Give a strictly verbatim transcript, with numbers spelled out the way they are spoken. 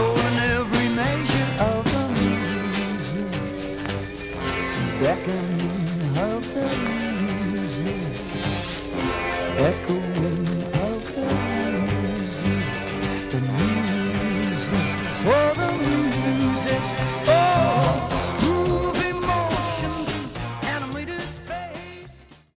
knowing every measure of the music, beckoning of the music, echoing of the music, the music for the